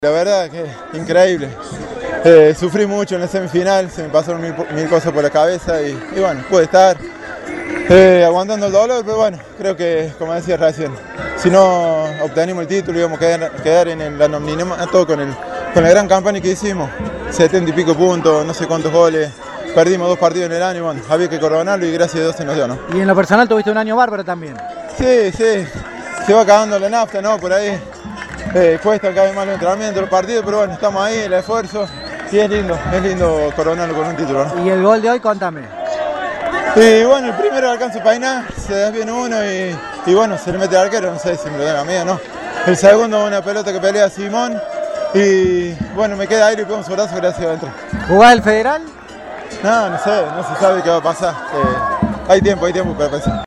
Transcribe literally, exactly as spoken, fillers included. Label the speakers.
Speaker 1: La verdad que increíble. Eh, sufrí mucho en la semifinal, se me pasaron mil, mil cosas por la cabeza y, y bueno, pude estar eh, aguantando el dolor, pero bueno, creo que, como decía recién, si no obtenimos el título íbamos a quedar, quedar en el anonimato con, el, con la gran campaña que hicimos, setenta y pico puntos, no sé cuántos goles, perdimos dos partidos en el año y bueno, había que coronarlo y gracias a Dios se nos dio, ¿no?
Speaker 2: Y en lo personal tuviste un año bárbaro también.
Speaker 1: Sí, sí, se va acabando la nafta, ¿no? Por ahí. Eh, cuesta cada vez más el entrenamiento, los partidos, pero bueno, estamos ahí, el esfuerzo y es lindo, es lindo coronarlo con un título, ¿no?
Speaker 2: Y el gol de hoy, contame.
Speaker 1: Y bueno, el primero alcanza a peinar, se desviene uno y, y bueno, se le mete al arquero, no sé si me lo da la mía o no. El segundo, una pelota que pelea Simón y bueno, me queda aire y pego un sobrazo gracias a adentro.
Speaker 2: ¿Jugás el Federal?
Speaker 1: No, no sé, no se sabe qué va a pasar. Eh, hay tiempo, hay tiempo para pensar.